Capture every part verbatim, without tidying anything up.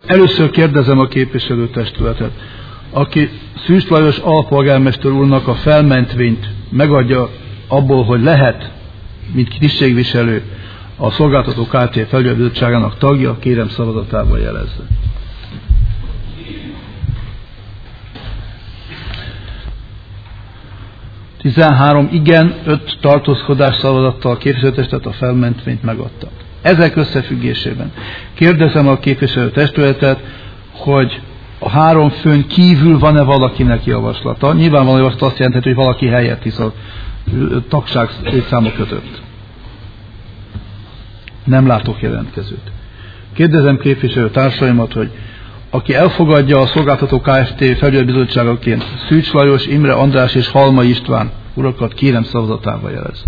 Először kérdezem a képviselőtestületet, aki Szűcs Lajos alpolgármester úrnak a felmentvényt megadja abból, hogy lehet, mint tisztségviselő, a Szolgáltató Kft. Felügyelőbizottságának tagja, kérem szavazatával jelezze. tizenhárom igen, öt tartózkodás szavazattal a képviselőtestület a felmentvényt megadta. Ezek összefüggésében kérdezem a képviselőtestületet, hogy a három főn kívül van-e valakinek javaslata. Nyilvánvalóan azt jelenti, hogy valaki helyett hisz a tagság létszáma között. Nem látok jelentkezőt. Kérdezem képviselő társaimat, hogy aki elfogadja a Szolgáltató Kft. Felügyelőbizottságaként Szűcs Lajos, Imre András és Halmai István urakat, kérem szavazatával jelezze.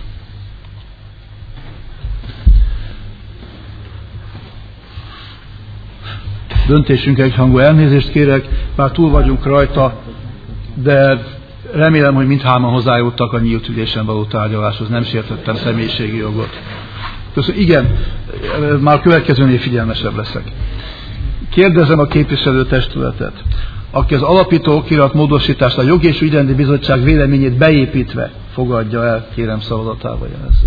Döntésünk egyhangú, elnézést kérek, bár túl vagyunk rajta, de remélem, hogy mindhárman hozzájutottak a nyílt ülésen való tárgyaláshoz, nem sértettem személyiségi jogot. Köszönöm. Igen, már a következőnél figyelmesebb leszek. Kérdezem a képviselőtestületet, aki az alapító okirat módosítást a Jogi és Ügyrendi Bizottság véleményét beépítve fogadja el, kérem szavazatával jelezze.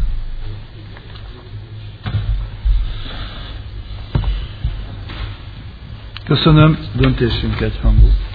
Köszönöm, döntésünk egyhangú.